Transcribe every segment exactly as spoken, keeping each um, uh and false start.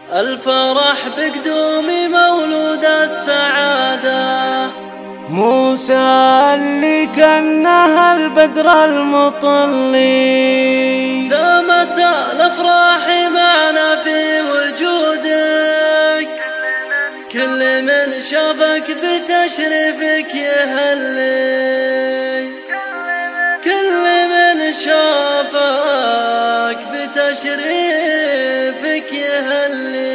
الفرح بقدوم مولود السعادة. موسى اللي كأنها البدر المطلي، دامت الأفراح معنا في وجودك، كل من شافك بتشريفك يهلي، كل من شافك بتشريفك يهلي.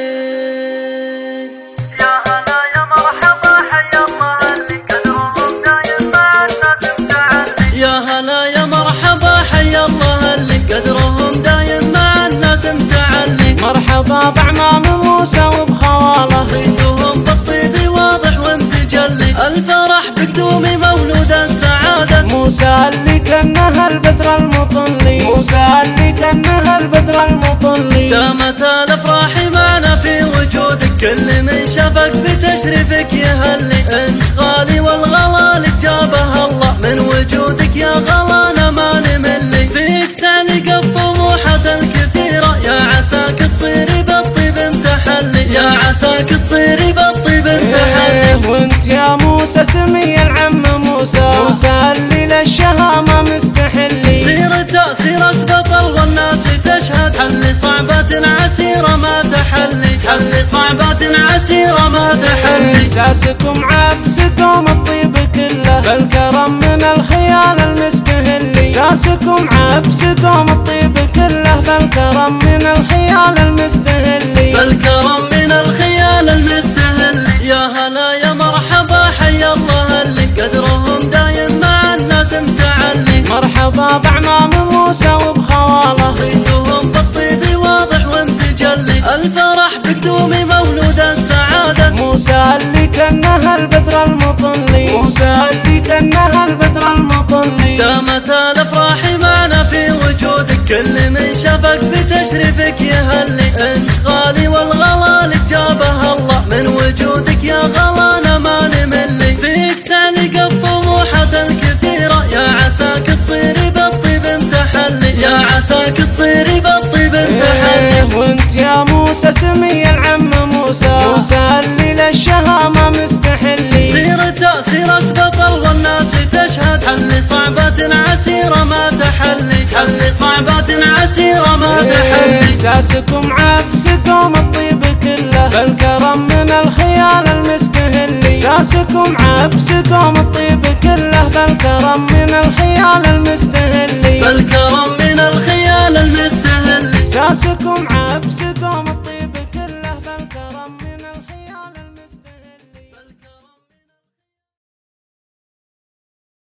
يا هلا يا مرحبا حي الله اللي قدرهم دايم مع الناس متعلي. يا هلا يا مرحبا حي الله اللي قدرهم دايم مع الناس متعلي. مرحبا بعمام موسى وبخواله، صيتهم بالطيب واضح ومتجلي، الفرح بقدوم مولود السعادة. موسى اللي كأنها البدر المطلي، موسى اللي كأنها البدر المطلي، دامت الافراح معنا في وجودك، كل من شافك بتشريفك يهلي. انت غالي والغلا لك جابه الله، من وجودك يا غلانا ما نملي. فيك تعلق الطموحات الكثيرة، يا عساك تصيري بالطيب متحلي، يا عساك تصيري بالطيب متحلي. وانت يا موسى سمي العم موسى، موسى اللي للشهامة مستحلي. سيرته سيرة بطل والناس تشهد، حل صعبات عسيرة ما تحلي، حل صعبات عسيرة ما تحلي. ساسكم عبسكم الطيب كله، بالكرم من الخيال المستهلي. ساسكم عبسكم الطيب كله، بالكرم من الخيال المستهلي، بالكرم من الخيال المستهلي. يا هلا يا مرحبا حي الله اللي قدرهم دايم مع الناس متعلي. مرحبا بعمام موسى وبخواله، صيتهم بالطيب واضح ومتجلي، الفرح بقدوم مولود السعادة. موسى اللي كأنها البدر المطلي، موسى اللي كأنها البدر المطلي، دامت الافراح معنا في وجودك، كل من شافك بتشريفك يهلي. انت غالي والغلا لك جابه الله، من وجودك يا غلانا ما نملي. فيك تعلق الطموحات الكثيرة، يا عساك تصيري بالطيب متحلي، يا عساك تصيري بالطيب متحلي. وانت يا موسى سمي العم موسى، موسى اللي للشهامة مستحلي. سيرته سيرة بطل والناس تشهد، حل صعبات عسيرة ما تحلي، حل صعبات عسيرة ما تحلي. ساسكم عبسكم الطيب كله، بالكرم من الخيال المستهلي. ساسكم عبسكم الطيب كله، بالكرم من الخيال المستهلي، بالكرم من الخيال المستهلي. ساسكم عبسكم